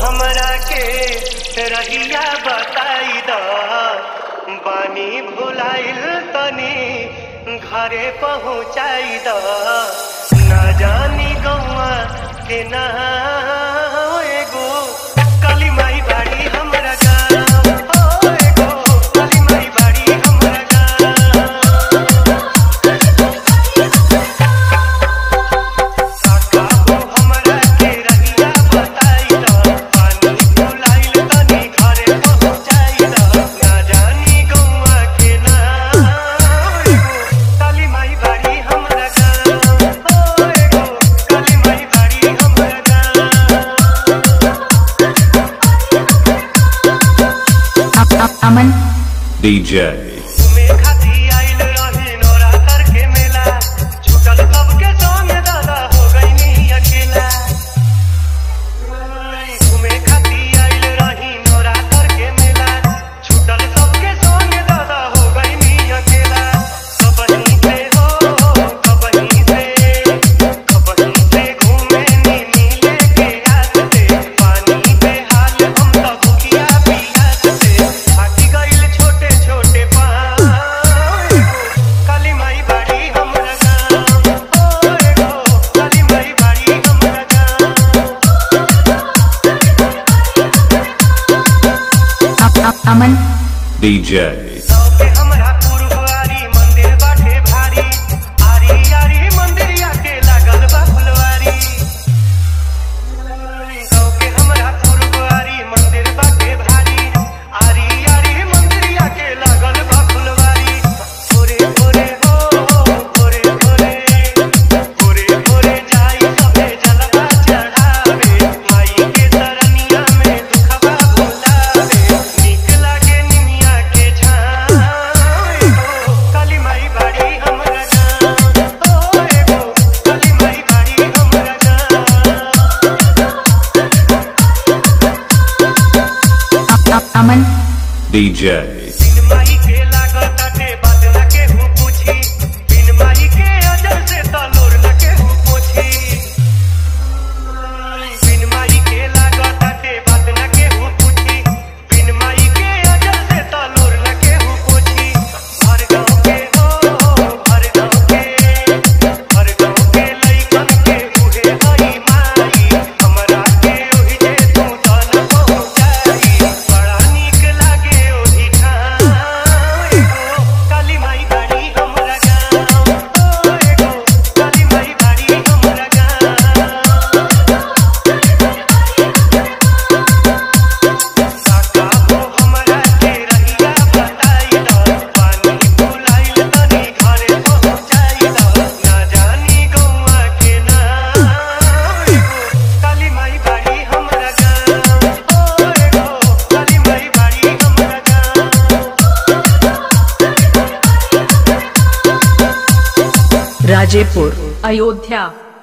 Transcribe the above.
हमरा के रहिया बताई द बानी भुलाइल तनी घरे पहुँचाई द ना जानी गौआ के ना एगो काली माई बाड़ी हमरा गाँव हो एगो काली माई बाड़ी हमरा Aman DJ Aman DJ Aman DJ Rajepur Ayodhya.